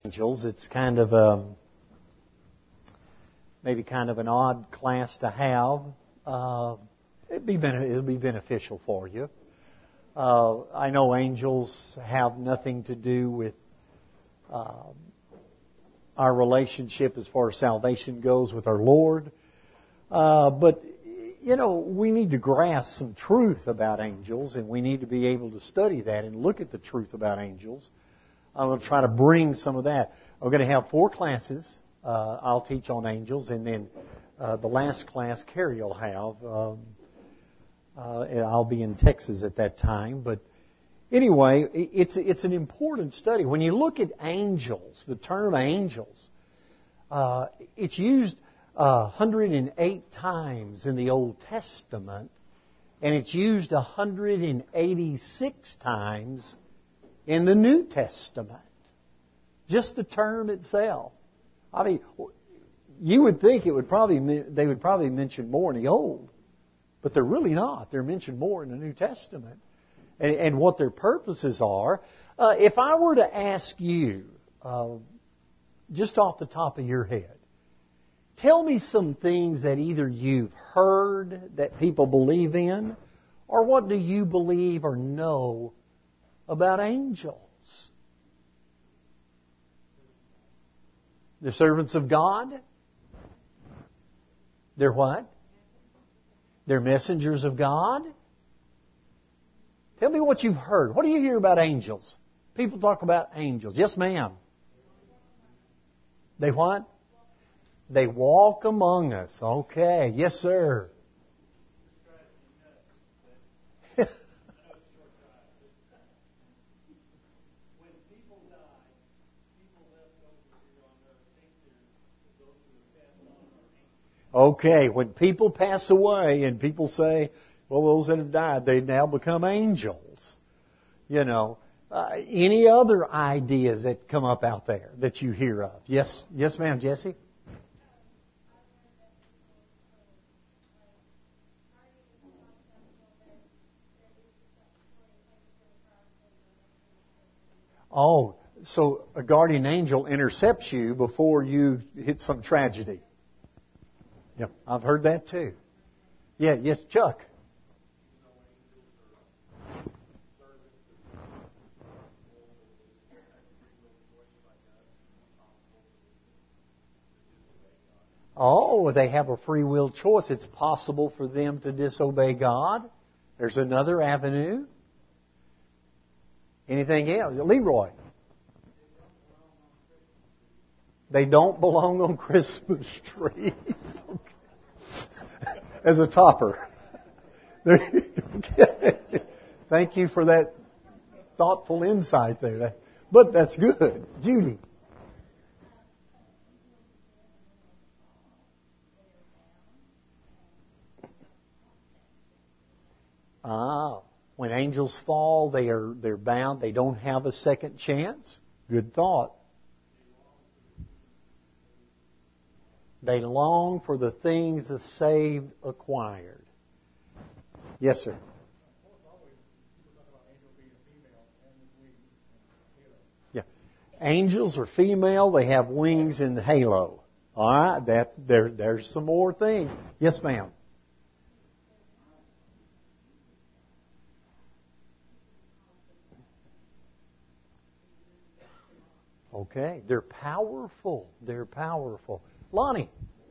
Angels. It's kind of maybe kind of an odd class to have. It'll be beneficial for you. I know angels have nothing to do with our relationship as far as salvation goes with our Lord. But, you know, we need to grasp some truth about angels, and we need to be able to study that and look at the truth about angels. I'm going to try to bring some of that. I'm going to have 4 classes. I'll teach on angels, and then the last class Carrie will have. I'll be in Texas at that time. But anyway, it's an important study. When you look at angels, the term angels, it's used 108 times in the Old Testament, and it's used 186 times in the New Testament. Just the term itself. I mean, you would think they would probably mention more in the Old, but they're really not. They're mentioned more in the New Testament, and what their purposes are. If I were to ask you, just off the top of your head, tell me some things that either you've heard that people believe in, or what do you believe or know about angels? They're servants of God. They're what? They're messengers of God. Tell me what you've heard. What do you hear about angels? People talk about angels. Yes, ma'am. They what? They walk among us. Okay. Yes, sir. Okay, when people pass away and people say, well, those that have died, they now become angels. You know, any other ideas that come up out there that you hear of? Yes, ma'am, Jessie? Oh, so a guardian angel intercepts you before you hit some tragedy. Yep, I've heard that too. Yeah, yes, Chuck. Oh, they have a free will choice. It's possible for them to disobey God. There's another avenue. Anything else? Leroy. They don't belong on Christmas trees. As a topper. Thank you for that thoughtful insight there. But that's good. Judy. When angels fall, they're bound. They don't have a second chance. Good thought. They long for the things the saved acquired. Yes, sir. Yeah. Angels are female. They have wings and halo. All right. There's some more things. Yes, ma'am. Okay. They're powerful. They're powerful. Lonnie.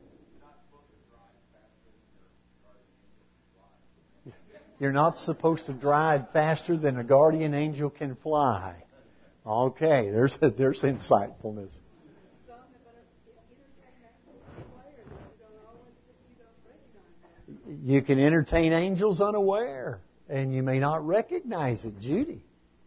You're not supposed to drive faster than a guardian angel can fly. Okay, there's insightfulness. You can entertain angels unaware, and you may not recognize it. Judy.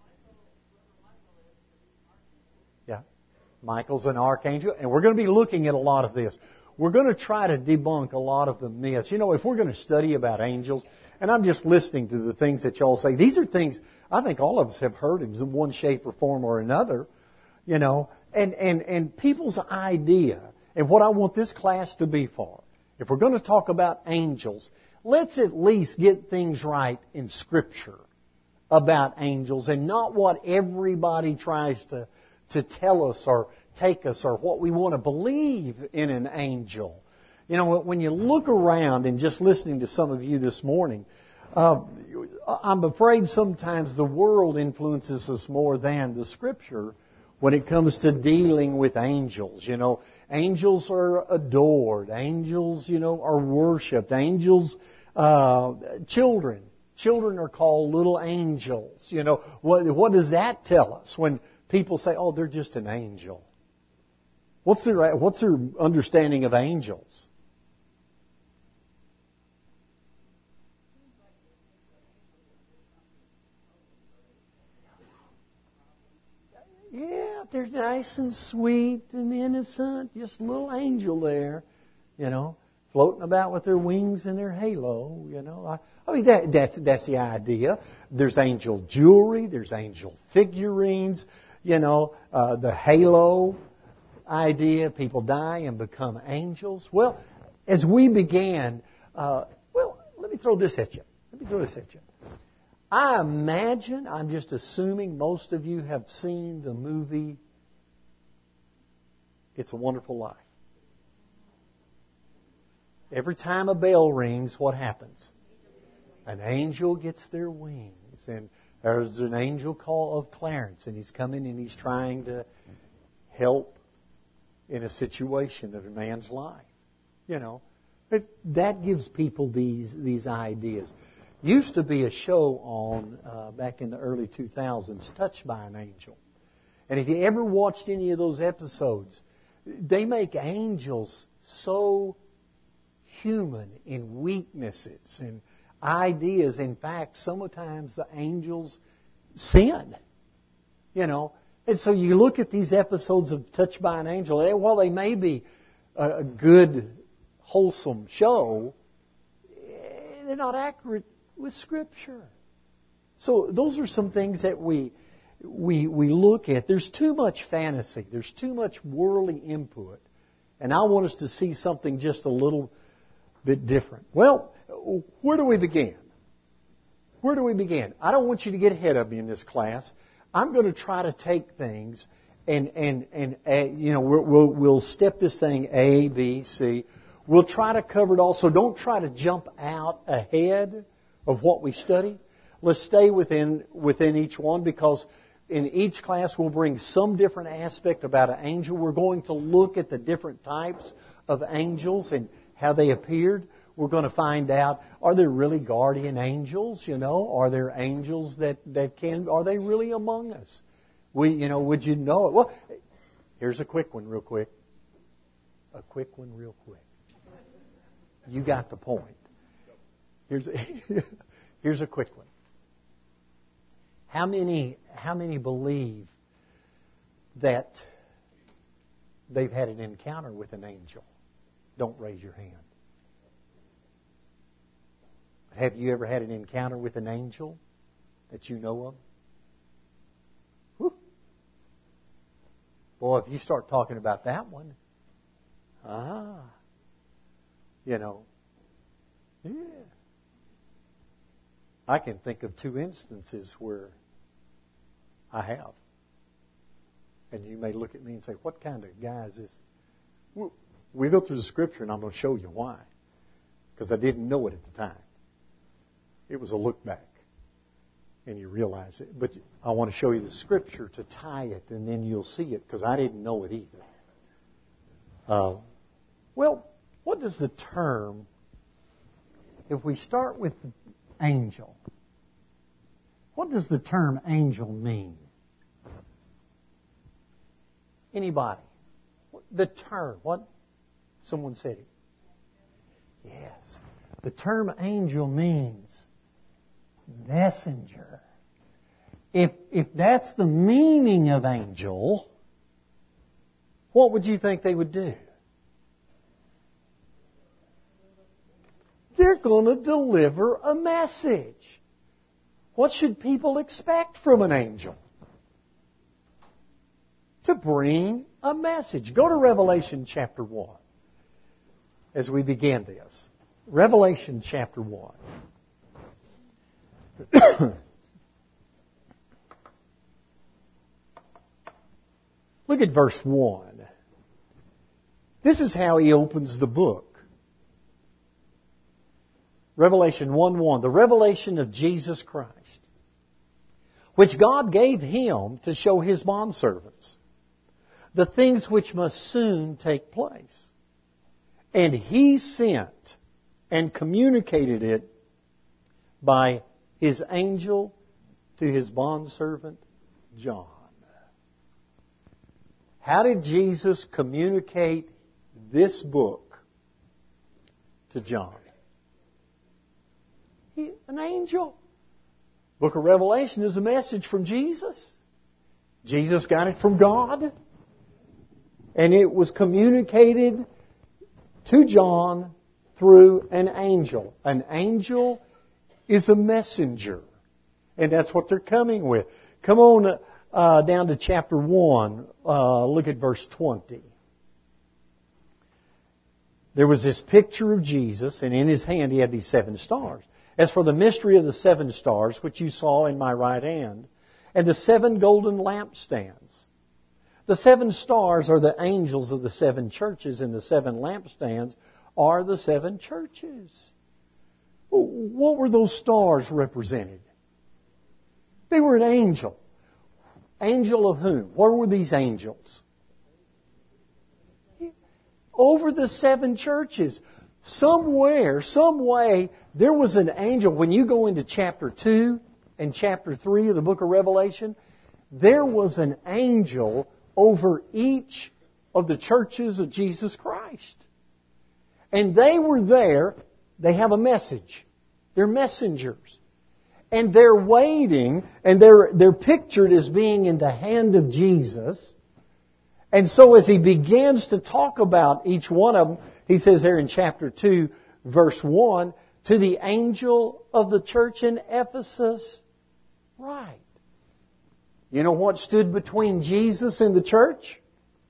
Yeah. Michael's an archangel, and we're going to be looking at a lot of this. We're going to try to debunk a lot of the myths. You know, if we're going to study about angels, and I'm just listening to the things that y'all say, these are things I think all of us have heard in one shape or form or another, you know, and people's idea, and what I want this class to be for. If we're going to talk about angels, let's at least get things right in Scripture about angels and not what everybody tries to tell us or take us or what we want to believe in an angel. You know, when you look around and just listening to some of you this morning, I'm afraid sometimes the world influences us more than the Scripture when it comes to dealing with angels. You know, angels are adored. Angels, you know, are worshipped. Angels, children are called little angels. You know, what does that tell us when people say, "Oh, they're just an angel"? What's their understanding of angels? Yeah, they're nice and sweet and innocent. Just a little angel there, you know, floating about with their wings and their halo, you know. I mean, that's the idea. There's angel jewelry. There's angel figurines, you know, the halo idea. People die and become angels. Well, as we began, let me throw this at you. I imagine, I'm just assuming most of you have seen the movie It's a Wonderful Life. Every time a bell rings, what happens? An angel gets their wings. And there's an angel called Clarence, and he's coming and he's trying to help in a situation of a man's life. You know, but that gives people these ideas. Used to be a show on, back in the early 2000s, Touched by an Angel. And if you ever watched any of those episodes, they make angels so human in weaknesses and ideas. In fact, sometimes the angels sin. You know. And so you look at these episodes of Touched by an Angel, while they may be a good, wholesome show, they're not accurate with Scripture. So those are some things that we look at. There's too much fantasy. There's too much worldly input. And I want us to see something just a little bit different. Well, where do we begin? I don't want you to get ahead of me in this class. I'm going to try to take things and you know, we'll step this thing A, B, C. We'll try to cover it all. So don't try to jump out ahead of what we study. Let's stay within each one, because in each class we'll bring some different aspect about an angel. We're going to look at the different types of angels and how they appeared. We're going to find out, are there really guardian angels? You know, are there angels that are they really among us? Would you know it? Well, here's a quick one real quick. You got the point. Here's a quick one. How many believe that they've had an encounter with an angel? Don't raise your hand. Have you ever had an encounter with an angel that you know of? Whew. Boy, if you start talking about that one, you know, yeah. I can think of 2 instances where I have. And you may look at me and say, what kind of guy is this? We go through the Scripture, and I'm going to show you why. Because I didn't know it at the time. It was a look back. And you realize it. But I want to show you the Scripture to tie it, and then you'll see it, because I didn't know it either. Well, what does the term, if we start with angel, what does the term angel mean? Anybody? The term, what? Someone said it. Yes. The term angel means messenger. If that's the meaning of angel, what would you think they would do? They're going to deliver a message. What should people expect from an angel? To bring a message. Go to Revelation chapter 1 as we begin this. Revelation chapter 1. Look at verse 1. This is how he opens the book. Revelation 1:1, the revelation of Jesus Christ, which God gave Him to show His bondservants the things which must soon take place. And He sent and communicated it by His angel to His bondservant John. How did Jesus communicate this book to John? An angel. Book of Revelation is a message from Jesus. Jesus got it from God. And it was communicated to John through an angel. An angel is a messenger. And that's what they're coming with. Come on down to chapter 1. Look at verse 20. There was this picture of Jesus, and in His hand He had these 7 stars. As for the mystery of the 7 stars, which you saw in my right hand, and the 7 golden lampstands. The 7 stars are the angels of the 7 churches, and the 7 lampstands are the 7 churches. What were those stars represented? They were an angel. Angel of whom? Where were these angels? Over the 7 churches. Somewhere, some way, there was an angel. When you go into chapter 2 and chapter 3 of the book of Revelation, there was an angel over each of the churches of Jesus Christ. And they were there. They have a message. They're messengers. And they're waiting, and they're pictured as being in the hand of Jesus. And so as He begins to talk about each one of them, He says there in chapter 2, verse 1, to the angel of the church in Ephesus, write. You know what stood between Jesus and the church?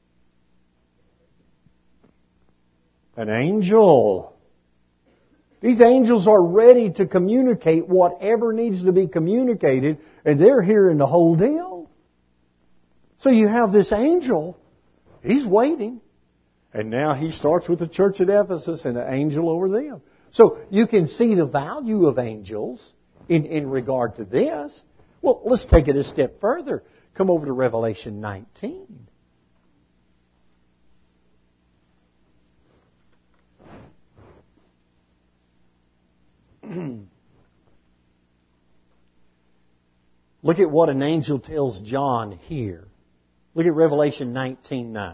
An angel. These angels are ready to communicate whatever needs to be communicated, and they're hearing the whole deal. So you have this angel, he's waiting, and now he starts with the church at Ephesus and an angel over them. So you can see the value of angels in regard to this. Well, let's take it a step further. Come over to Revelation 19. Look at what an angel tells John here. Look at Revelation 19:9.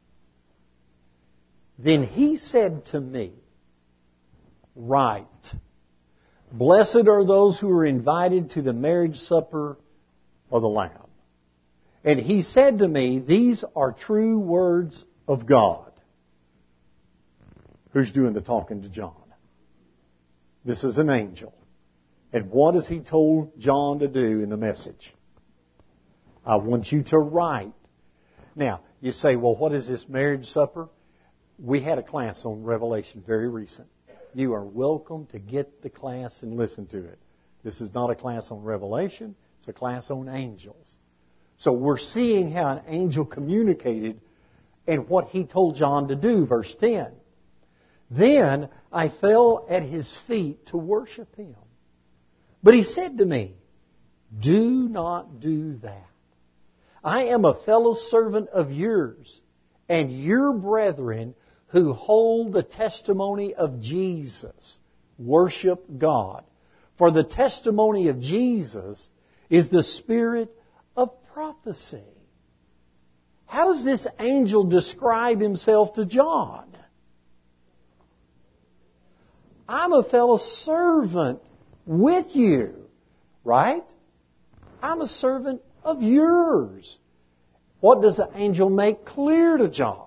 Then he said to me, write, blessed are those who are invited to the marriage supper of the Lamb. And he said to me, these are true words of God. Who's doing the talking to John? This is an angel. And what has he told John to do in the message? I want you to write. Now, you say, well, what is this marriage supper? We had a class on Revelation very recent. You are welcome to get the class and listen to it. This is not a class on Revelation. It's a class on angels. So we're seeing how an angel communicated and what he told John to do. Verse 10. Then I fell at his feet to worship him. But he said to me, do not do that. I am a fellow servant of yours and your brethren who hold the testimony of Jesus. Worship God. For the testimony of Jesus is the spirit of prophecy. How does this angel describe himself to John? I'm a fellow servant with you, right? I'm a servant of yours. What does the angel make clear to John?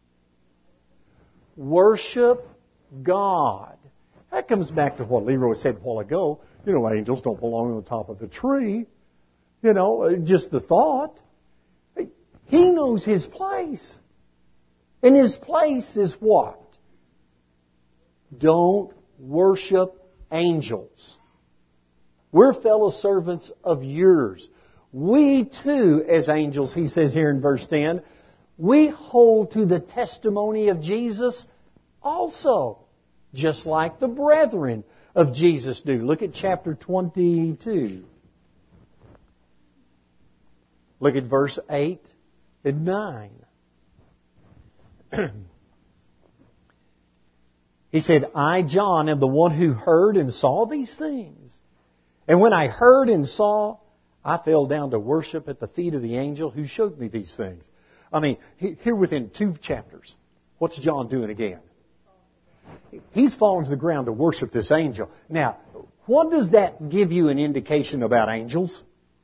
Worship God. That comes back to what Leroy said a while ago. You know, angels don't belong on the top of a tree. You know, just the thought. He knows his place. And his place is what? Don't worship angels. We're fellow servants of yours. We too, as angels, he says here in verse 10, we hold to the testimony of Jesus also, just like the brethren of Jesus do. Look at chapter 22. Look at verse 8 and 9. He said, I, John, am the one who heard and saw these things. And when I heard and saw, I fell down to worship at the feet of the angel who showed me these things. I mean, here within 2 chapters, what's John doing again? He's fallen to the ground to worship this angel. Now, what does that give you an indication about angels?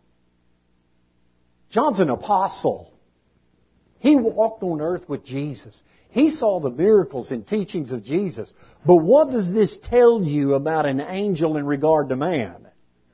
John's an apostle. He walked on earth with Jesus. He saw the miracles and teachings of Jesus. But what does this tell you about an angel in regard to man?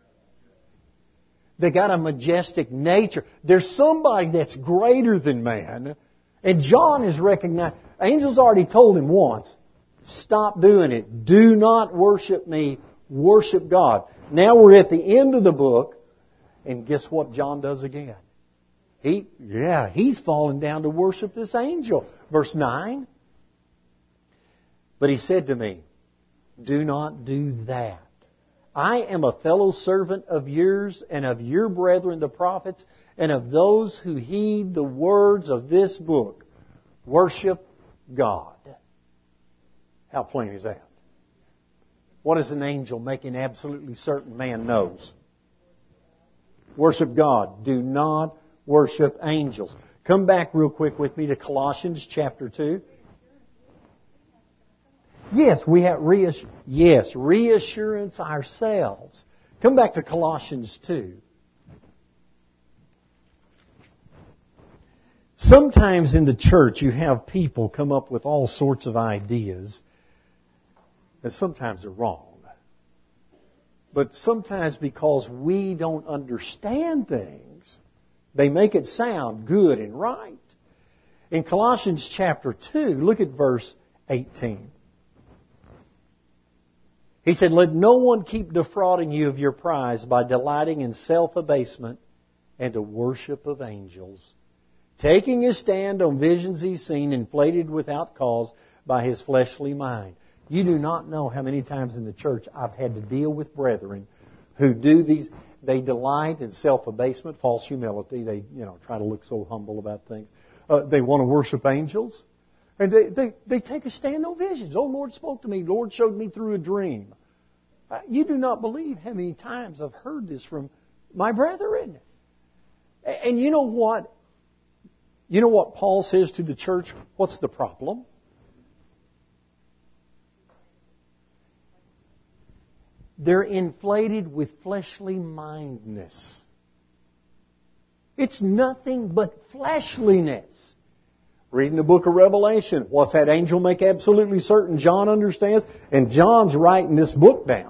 They got a majestic nature. There's somebody that's greater than man. And John is recognized. Angels already told him once, stop doing it. Do not worship me. Worship God. Now we're at the end of the book. And guess what John does again? He's fallen down to worship this angel. Verse 9. But he said to me, do not do that. I am a fellow servant of yours and of your brethren the prophets and of those who heed the words of this book. Worship God. How plain is that? What is an angel making absolutely certain man knows? Worship God. Do not worship angels. Come back real quick with me to Colossians chapter 2. Yes, we have reassurance ourselves. Come back to Colossians 2. Sometimes in the church you have people come up with all sorts of ideas, and sometimes they're wrong. But sometimes because we don't understand things, they make it sound good and right. In Colossians chapter 2, look at verse 18. He said, let no one keep defrauding you of your prize by delighting in self-abasement and a worship of angels, taking his stand on visions he's seen, inflated without cause by his fleshly mind. You do not know how many times in the church I've had to deal with brethren who do these. They delight in self-abasement, false humility. They, try to look so humble about things. They want to worship angels. And they take a stand on visions. Oh, Lord spoke to me. Lord showed me through a dream. You do not believe how many times I've heard this from my brethren. And you know what? You know what Paul says to the church? What's the problem? They're inflated with fleshly mindedness. It's nothing but fleshliness. Reading the book of Revelation, what's that angel make absolutely certain John understands? And John's writing this book down.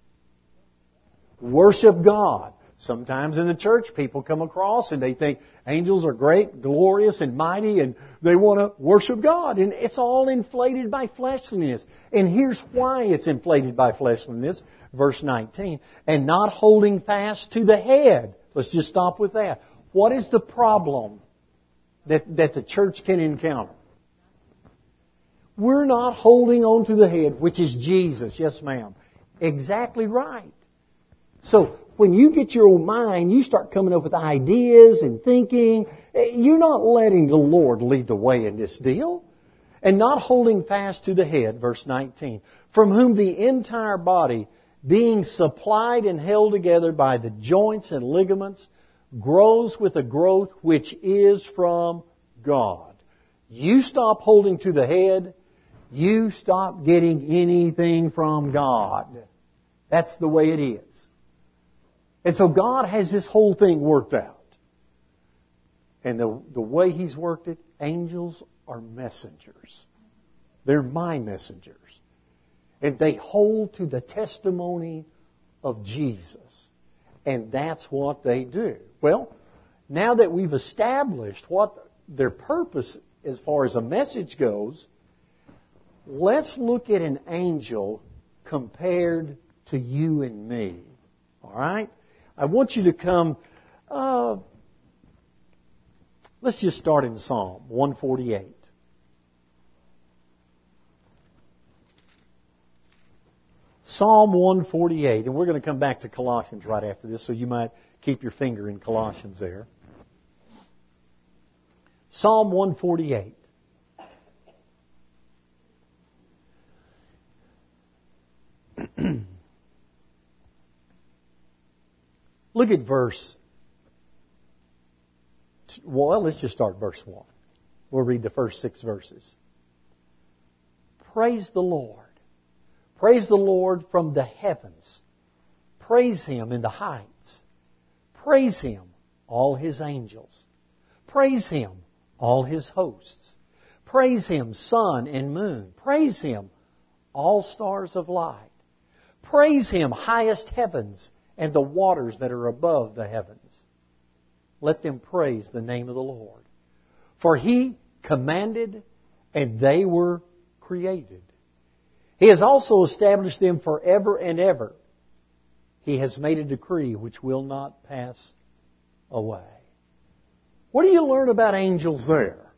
Worship God. Sometimes in the church, people come across and they think angels are great, glorious, and mighty, and they want to worship God. And it's all inflated by fleshliness. And here's why it's inflated by fleshliness. Verse 19. And not holding fast to the head. Let's just stop with that. What is the problem that the church can encounter? We're not holding on to the head, which is Jesus. Yes, ma'am. Exactly right. So, when you get your own mind, you start coming up with ideas and thinking. You're not letting the Lord lead the way in this deal. And not holding fast to the head, verse 19, from whom the entire body, being supplied and held together by the joints and ligaments, grows with a growth which is from God. You stop holding to the head, you stop getting anything from God. That's the way it is. And so God has this whole thing worked out. And the way He's worked it, angels are messengers. They're my messengers. And they hold to the testimony of Jesus. And that's what they do. Well, now that we've established what their purpose as far as a message goes, let's look at an angel compared to you and me. All right? I want you to come Let's just start in Psalm 148. Psalm 148, and we're going to come back to Colossians right after this, so you might keep your finger in Colossians there. Psalm 148. Look at let's just start verse 1. We'll read the first 6 verses. Praise the Lord. Praise the Lord from the heavens. Praise Him in the heights. Praise Him, all His angels. Praise Him, all His hosts. Praise Him, sun and moon. Praise Him, all stars of light. Praise Him, highest heavens and the waters that are above the heavens. Let them praise the name of the Lord. For He commanded, and they were created. He has also established them forever and ever. He has made a decree which will not pass away. What do you learn about angels there?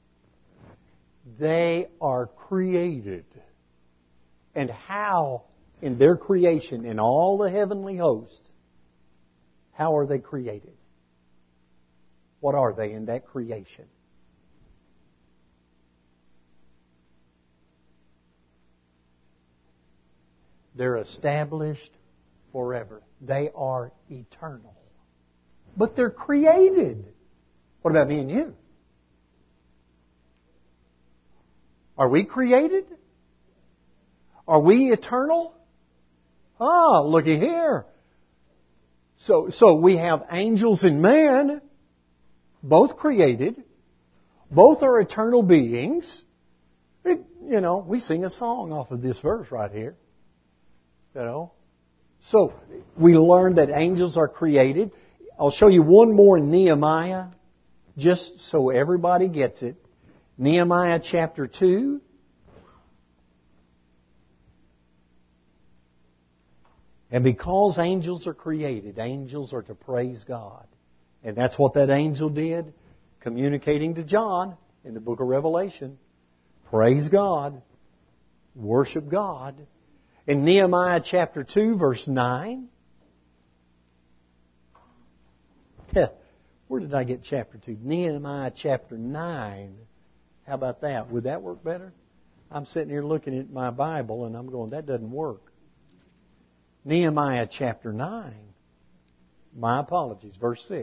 They are created. And how, in their creation, in all the heavenly hosts, how are they created? What are they in that creation? They're established forever. They are eternal. But they're created. What about me and you? Are we created? Are we eternal? Looky here. So we have angels and man, both created. Both are eternal beings. We sing a song off of this verse right here. So we learned that angels are created. I'll show you one more in Nehemiah, just so everybody gets it. Nehemiah chapter 2. And because angels are created, angels are to praise God. And that's what that angel did, communicating to John in the book of Revelation. Praise God. Worship God. In Nehemiah chapter 2, verse 9. Where did I get chapter 2? Nehemiah chapter 9. How about that? Would that work better? I'm sitting here looking at my Bible and I'm going, that doesn't work. Nehemiah chapter 9. My apologies. Verse 6.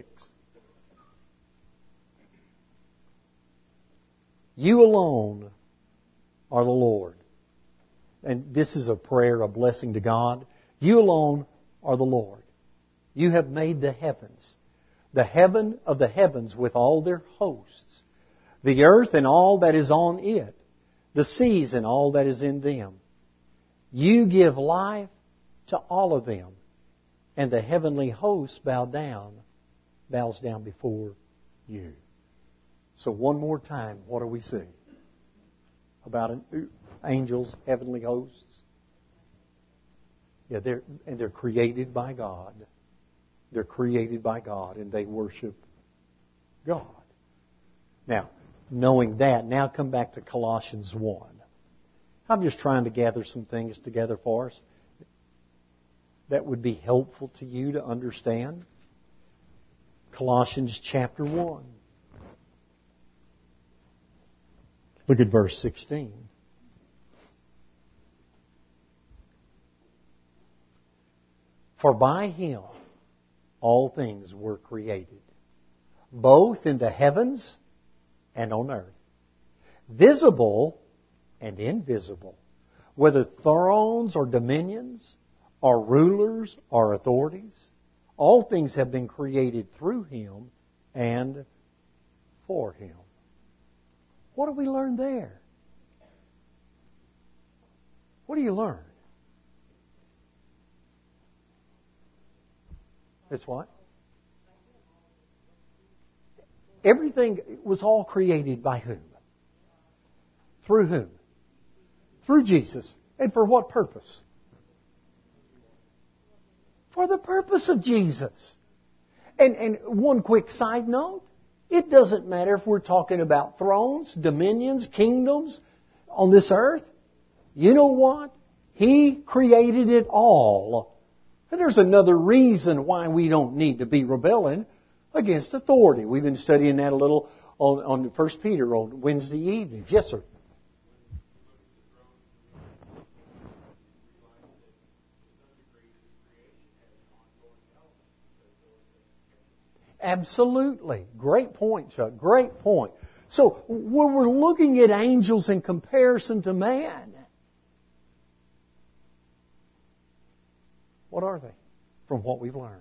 You alone are the Lord. And this is a prayer, a blessing to God. You alone are the Lord. You have made the heavens, the heaven of the heavens with all their hosts, the earth and all that is on it, the seas and all that is in them. You give life to all of them, and the heavenly host bows down before you. So one more time, what do we see about angels, heavenly hosts? Yeah, they're created by God. They're created by God, and they worship God. Now, knowing that, now come back to Colossians 1. I'm just trying to gather some things together for us that would be helpful to you to understand. Colossians chapter 1. Look at verse 16. For by Him all things were created, both in the heavens and on earth, visible and invisible, whether thrones or dominions, or rulers or authorities. All things have been created through Him and for Him. What do we learn there? What do you learn? It's what? Everything was all created by whom? Through whom? Through Jesus. And for what purpose? For the purpose of Jesus. And one quick side note, It doesn't matter if we're talking about thrones, dominions, kingdoms on this earth. You know what? He created it all. And there's another reason why we don't need to be rebelling against authority. We've been studying that a little on 1 Peter on Wednesday evenings. Yes, sir. Absolutely. Great point, Chuck. Great point. So when we're looking at angels in comparison to man, what are they from what we've learned?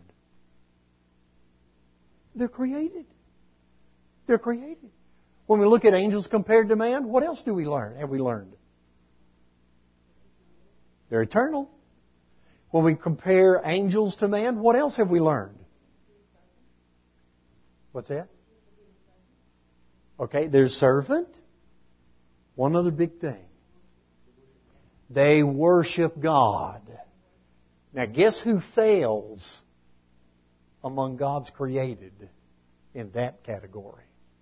They're created. They're created. When we look at angels compared to man, what else do we learn? Have we learned? They're eternal. When we compare angels to man, what else have we learned? What's that? Okay, there's servant. One other big thing. They worship God. Now guess who fails among God's created in that category?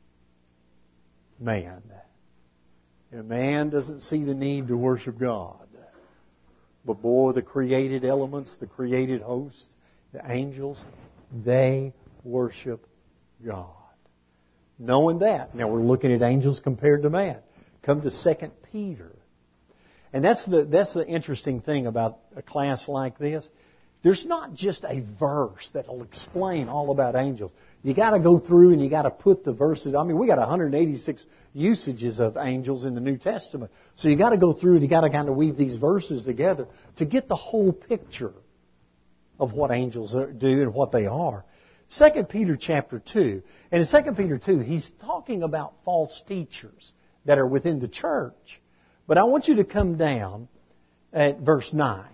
Man. And man doesn't see the need to worship God. But boy, the created elements, the created hosts, the angels, they worship God. Knowing that, now we're looking at angels compared to man. Come to 2 Peter. And that's the interesting thing about a class like this. There's not just a verse that will explain all about angels. You got to go through and you got to put the verses. I mean, we got 186 usages of angels in the New Testament. So you got to go through and you got to kind of weave these verses together to get the whole picture of what angels do and what they are. 2 Peter chapter 2. And in 2 Peter 2, he's talking about false teachers that are within the church. But I want you to come down at verse 9.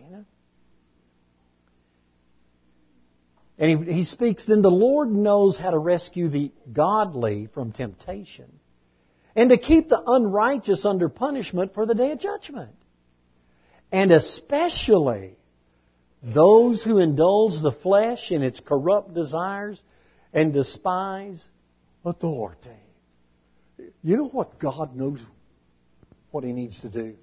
And he speaks, then the Lord knows how to rescue the godly from temptation and to keep the unrighteous under punishment for the day of judgment. And especially those who indulge the flesh in its corrupt desires and despise authority. You know what? God knows what He needs to do.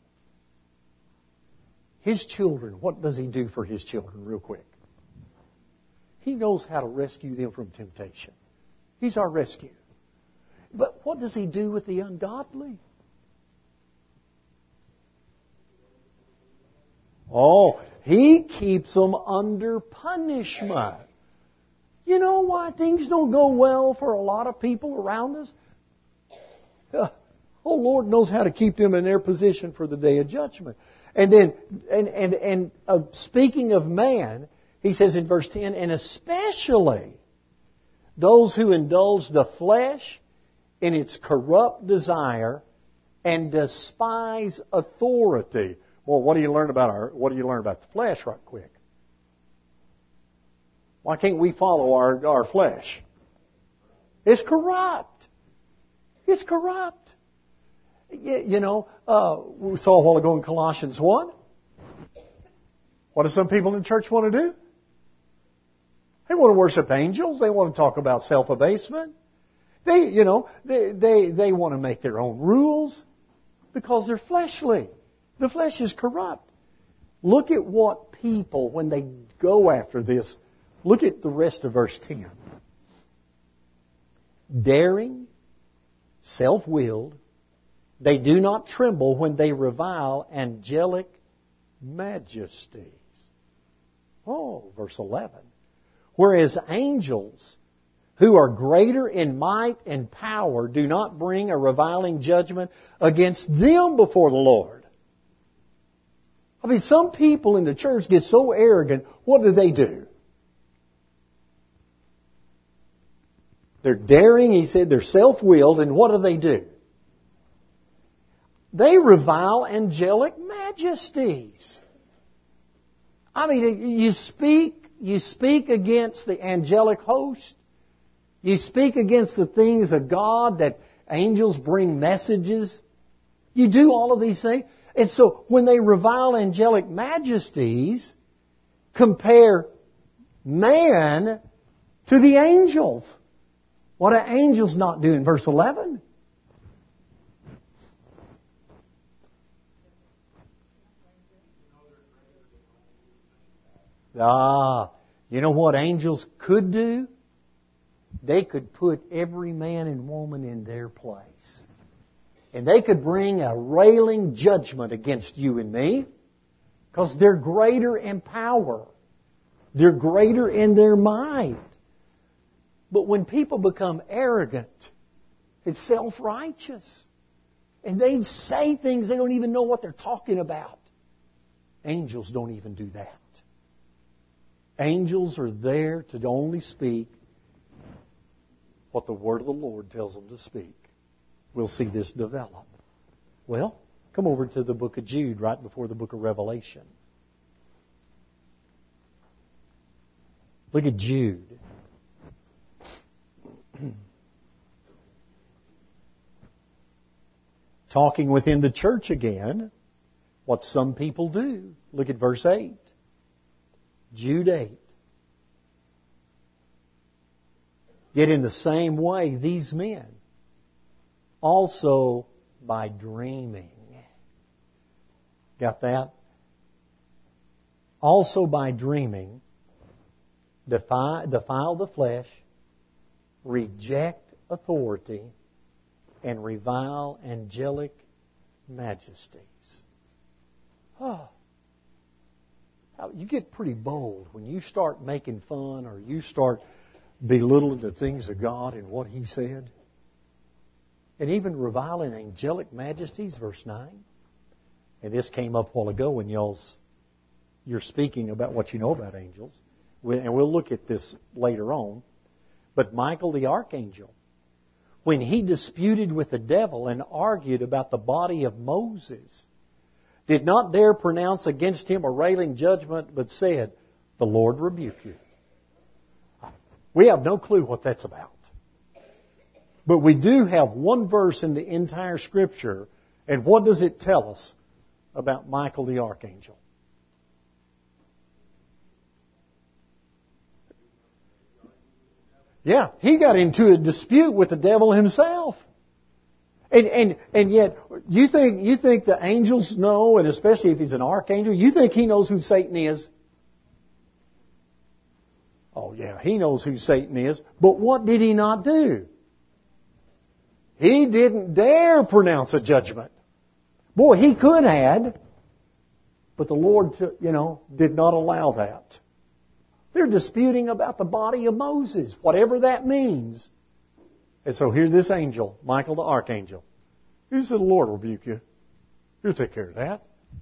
His children, what does He do for His children real quick? He knows how to rescue them from temptation. He's our rescue. But what does He do with the ungodly? Oh, He keeps them under punishment. You know why things don't go well for a lot of people around us? Oh, Lord knows how to keep them in their position for the day of judgment. And then, speaking of man, he says in verse 10, and especially those who indulge the flesh in its corrupt desire and despise authority. Well, what do you learn about the flesh right quick? Why can't we follow our flesh? It's corrupt. It's corrupt. You know, we saw a while ago in Colossians 1. What do some people in the church want to do? They want to worship angels. They want to talk about self-abasement. They want to make their own rules because they're fleshly. The flesh is corrupt. Look at what people, when they go after this, look at the rest of verse 10. Daring, self-willed, they do not tremble when they revile angelic majesties. Oh, verse 11. Whereas angels, who are greater in might and power, do not bring a reviling judgment against them before the Lord. I mean, some people in the church get so arrogant, what do? They're daring, he said, they're self-willed, and what do? They revile angelic majesties. I mean, you speak against the angelic host. You speak against the things of God that angels bring messages. You do all of these things. And so when they revile angelic majesties, compare man to the angels. What do angels not do in verse 11? You know what angels could do? They could put every man and woman in their place. And they could bring a railing judgment against you and me, because they're greater in power. They're greater in their might. But when people become arrogant, it's self-righteous, and they say things they don't even know what they're talking about. Angels don't even do that. Angels are there to only speak what the Word of the Lord tells them to speak. We'll see this develop. Well, come over to the book of Jude right before the book of Revelation. Look at Jude. Talking within the church again, what some people do. Look at verse 8. Jude 8. Yet in the same way, these men, also by dreaming. Got that? Also by dreaming, defile the flesh, reject authority, and revile angelic majesties. Oh. You get pretty bold when you start making fun or you start belittling the things of God and what He said. And even reviling angelic majesties, verse 9. And this came up a while ago when you're speaking about what you know about angels. And we'll look at this later on. But Michael the archangel, when he disputed with the devil and argued about the body of Moses, did not dare pronounce against him a railing judgment, but said, "The Lord rebuke you." We have no clue what that's about. But we do have one verse in the entire Scripture, and what does it tell us about Michael the archangel? Yeah, he got into a dispute with the devil himself. And yet, you think the angels know, and especially if he's an archangel, you think he knows who Satan is? Oh yeah, he knows who Satan is. But what did he not do? He didn't dare pronounce a judgment. Boy, he could have, but the Lord, did not allow that. They're disputing about the body of Moses, whatever that means. And so here's this angel, Michael the archangel. He said, "The Lord rebuke you. He'll take care of that."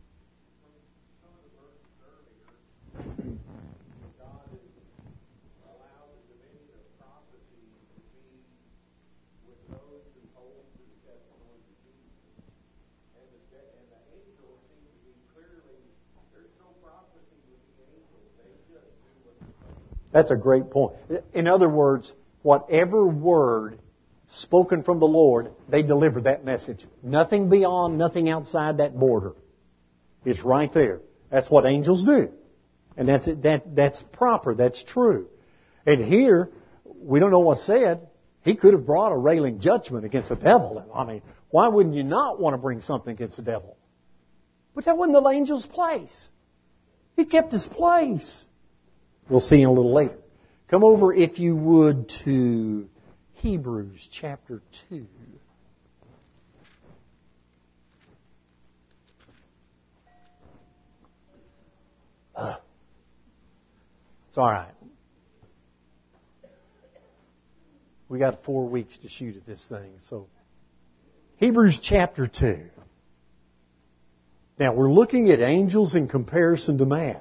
That's a great point. In other words, whatever word spoken from the Lord, they deliver that message. Nothing beyond, nothing outside that border. It's right there. That's what angels do. And that's proper. That's true. And here, we don't know what's said. He could have brought a railing judgment against the devil. I mean, why wouldn't you not want to bring something against the devil? But that wasn't the angel's place. He kept his place. We'll see in a little later. Come over, if you would, to Hebrews chapter 2. It's all right. We got 4 weeks to shoot at this thing. So, Hebrews chapter 2. Now, we're looking at angels in comparison to man.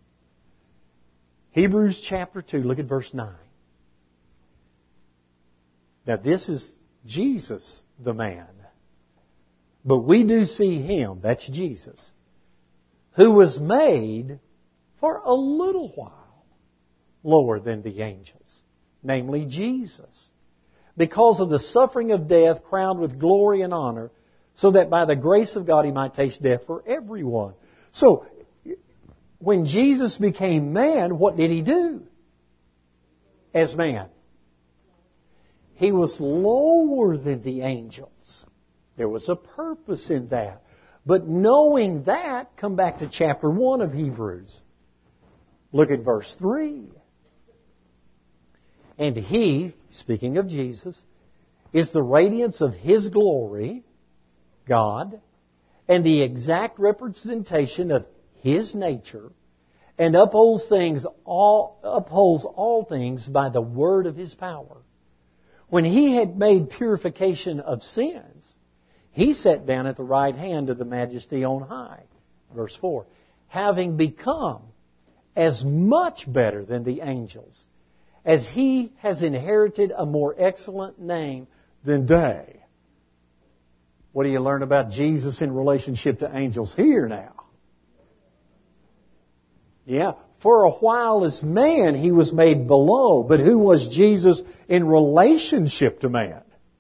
Hebrews chapter 2, look at verse 9. Now this is Jesus, the man. But we do see Him, that's Jesus, who was made for a little while lower than the angels, namely Jesus, because of the suffering of death, crowned with glory and honor, so that by the grace of God He might taste death for everyone. So, when Jesus became man, what did He do as man? He was lower than the angels. There was a purpose in that. But knowing that, come back to chapter 1 of Hebrews. Look at verse 3. And He, speaking of Jesus, is the radiance of His glory, God, and the exact representation of His nature, and upholds all things by the word of His power. When He had made purification of sins, He sat down at the right hand of the Majesty on high. Verse 4. Having become as much better than the angels, as He has inherited a more excellent name than they. What do you learn about Jesus in relationship to angels here now? Yeah, for a while as man He was made below, but who was Jesus in relationship to man?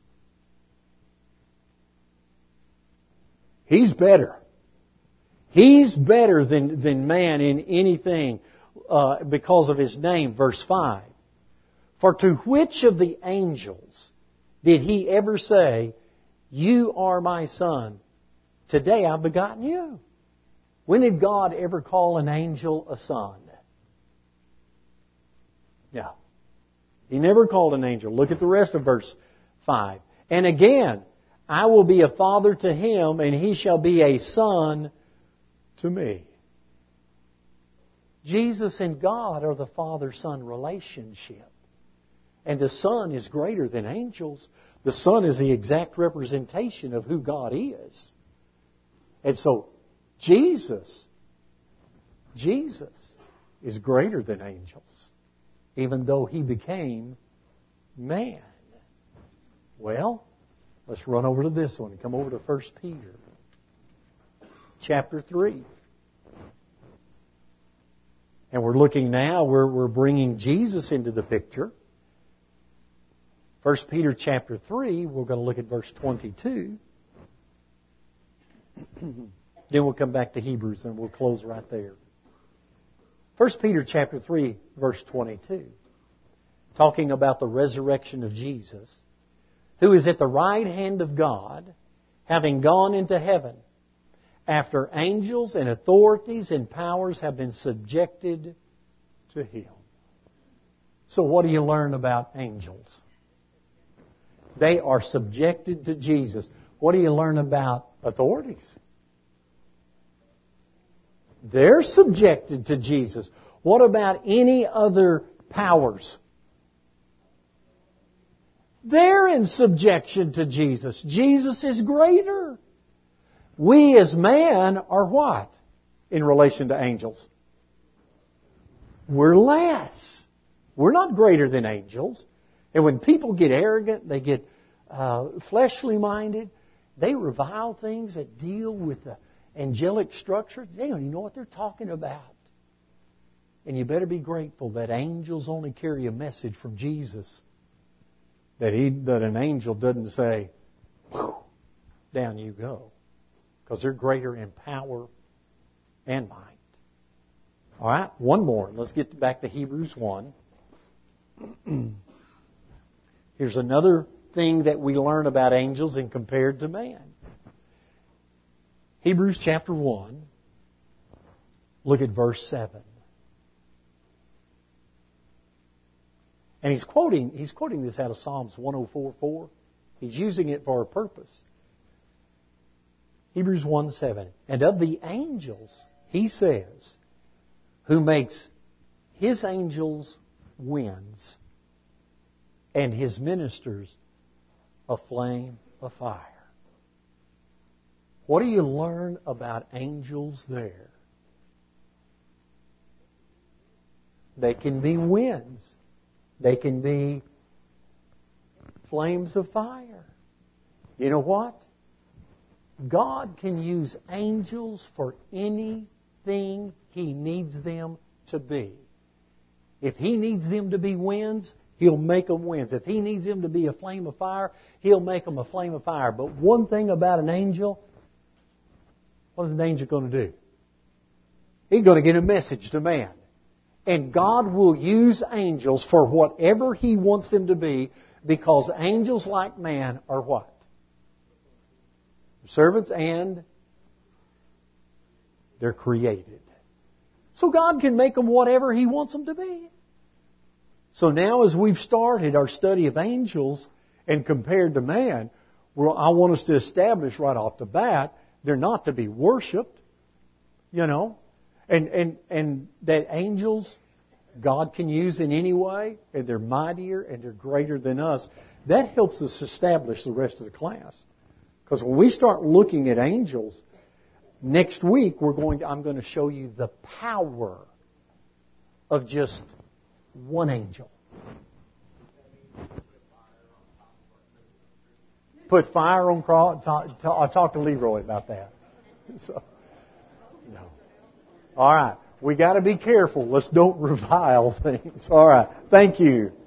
He's better. He's better than man in anything because of His name. Verse 5. For to which of the angels did He ever say, You are my Son, today I've begotten you? When did God ever call an angel a son? Yeah. He never called an angel. Look at the rest of verse 5. And again, I will be a father to him, and he shall be a son to me. Jesus and God are the father-son relationship. And the Son is greater than angels. The Son is the exact representation of who God is. And so, Jesus is greater than angels, even though He became man. Well, let's run over to this one and come over to 1 Peter chapter 3. And we're looking now, we're bringing Jesus into the picture. 1 Peter chapter 3, we're going to look at verse 22. Then we'll come back to Hebrews and we'll close right there. 1 Peter chapter 3, verse 22. Talking about the resurrection of Jesus, who is at the right hand of God, having gone into heaven, after angels and authorities and powers have been subjected to Him. So what do you learn about angels? They are subjected to Jesus. What do you learn about authorities? They're subjected to Jesus. What about any other powers? They're in subjection to Jesus. Jesus is greater. We as man are what in relation to angels? We're less. We're not greater than angels. And when people get arrogant, they get fleshly minded, they revile things that deal with the angelic structure. They don't even know what they're talking about. And you better be grateful that angels only carry a message from Jesus. That an angel doesn't say, down you go. Because they're greater in power and might. All right, one more. Let's get back to Hebrews 1. Here's another thing that we learn about angels and compared to man. Hebrews chapter 1. Look at verse 7. And he's quoting this out of Psalms 104:4. He's using it for a purpose. Hebrews 1:7. And of the angels, he says, who makes his angels winds and His ministers a flame of fire. What do you learn about angels there? They can be winds. They can be flames of fire. You know what? God can use angels for anything He needs them to be. If He needs them to be winds, He'll make them winds. If He needs them to be a flame of fire, He'll make them a flame of fire. But one thing about an angel, what is an angel going to do? He's going to get a message to man. And God will use angels for whatever He wants them to be, Because angels like man are what? Servants, and they're created. So God can make them whatever He wants them to be. So now as we've started our study of angels and compared to man, I want us to establish right off the bat, they're not to be worshipped, and that angels God can use in any way, and they're mightier and they're greater than us. That helps us establish the rest of the class. Because when we start looking at angels, next week I'm going to show you the power of just one angel. Put fire on cross. I'll talk to Leroy about that. No. All right. We got to be careful. Let's don't revile things. All right. Thank you.